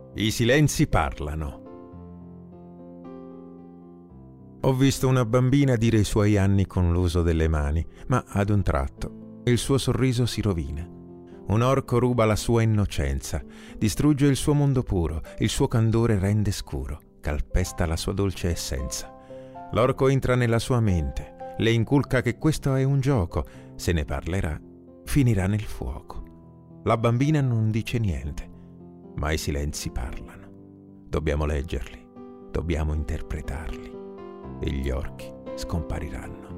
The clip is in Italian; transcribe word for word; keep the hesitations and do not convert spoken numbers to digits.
I silenzi parlano. Ho visto una bambina dire i suoi anni con l'uso delle mani, ma ad un tratto il suo sorriso si rovina. Un orco ruba la sua innocenza, distrugge il suo mondo puro, il suo candore rende scuro, calpesta la sua dolce essenza. L'orco entra nella sua mente, le inculca che questo è un gioco, se ne parlerà, finirà nel fuoco. La bambina non dice niente, ma i silenzi parlano. Dobbiamo leggerli, dobbiamo interpretarli, e gli orchi scompariranno.